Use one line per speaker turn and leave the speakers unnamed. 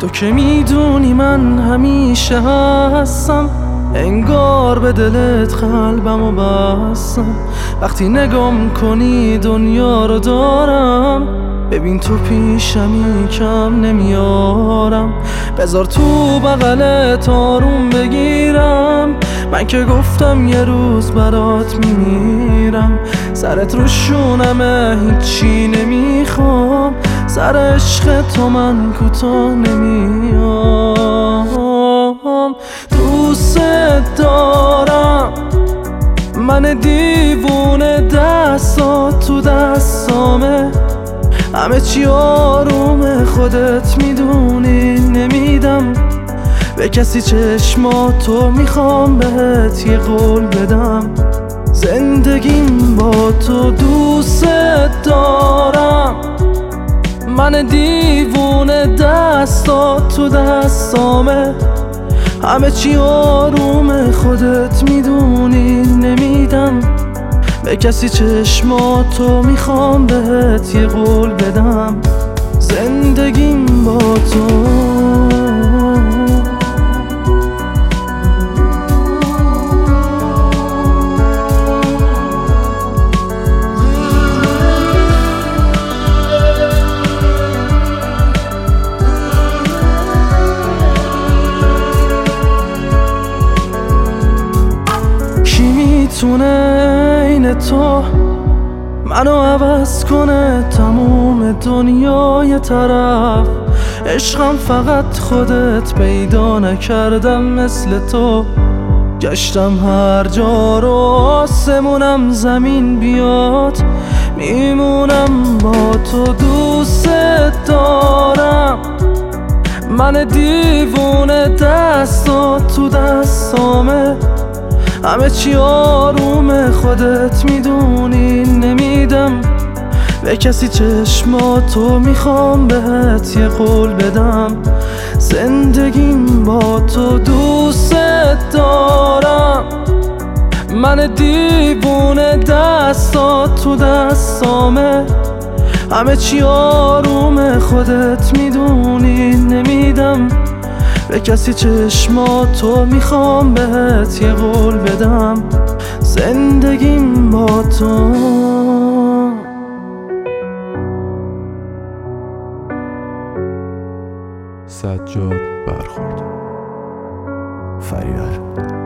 تو که میدونی من همیشه هستم، انگار به دلت قلبمو بستم. وقتی نگام کنی دنیا رو دارم، ببین تو پیشمی کم نمیارم. بذار تو بغلت آروم بگیرم، من که گفتم یه روز برات میمیرم. سرت رو شونمه هیچی نمیخوام، سر عشق تو من کوتاه نمیام. دوست دارم، من دیوونه، دستات تو دستامه، همه چی آرومه، خودت میدونی نمیدم به کسی چشماتو. میخوام بهت یه قول بدم، زندگیم با تو. دوست دارم، من دیوونه، دستات تو دستامه، همه چی آرومه، خودت میدونی نمیدم به کسی چشماتو. میخوام بهت یه قول بدم، زندگیم با تو. میتونه این تو منو عوض کنه، تموم دنیای طرف. عشقم فقط خودت پیدا نکردم مثل تو، گشتم هر جا رو، آسمونم زمین بیاد، میمونم با تو. دوست دارم، من دیوونه، دستات تو دستامه، همه چی آرومه، خودت میدونی نمیدم به کسی چشماتو. میخوام بهت یه قول بدم، زندگیم با تو. دوست دارم، من دیوونه، دستات تو دستامه، همه چی آرومه، خودت میدونی نمیدم به کسی چشماتو. میخوام بهت یه قول بدم، زندگیم با تو.
سجاد برخورد.
فریار